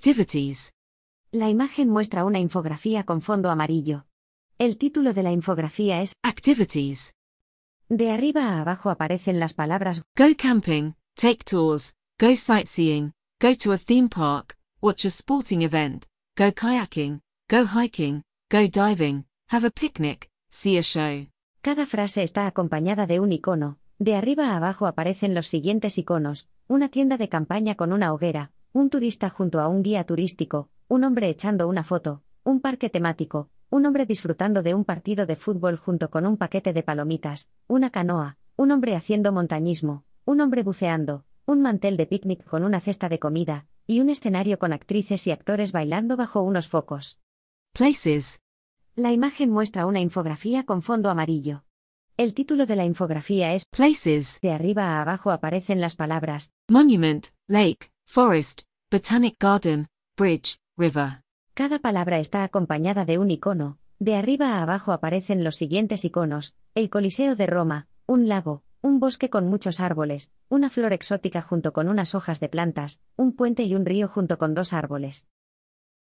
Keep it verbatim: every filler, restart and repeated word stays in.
Activities. La imagen muestra una infografía con fondo amarillo. El título de la infografía es Activities. De arriba a abajo aparecen las palabras Go camping, take tours, go sightseeing, go to a theme park, watch a sporting event, go kayaking, go hiking, go diving, have a picnic, see a show. Cada frase está acompañada de un icono. De arriba a abajo aparecen los siguientes iconos: una tienda de campaña con una hoguera, un turista junto a un guía turístico, un hombre echando una foto, un parque temático, un hombre disfrutando de un partido de fútbol junto con un paquete de palomitas, una canoa, un hombre haciendo montañismo, un hombre buceando, un mantel de picnic con una cesta de comida, y un escenario con actrices y actores bailando bajo unos focos. Places. La imagen muestra una infografía con fondo amarillo. El título de la infografía es Places. De arriba a abajo aparecen las palabras Monument, lake, forest, botanic garden, bridge, river. Cada palabra está acompañada de un icono. De arriba a abajo aparecen los siguientes iconos: el Coliseo de Roma, un lago, un bosque con muchos árboles, una flor exótica junto con unas hojas de plantas, un puente y un río junto con dos árboles.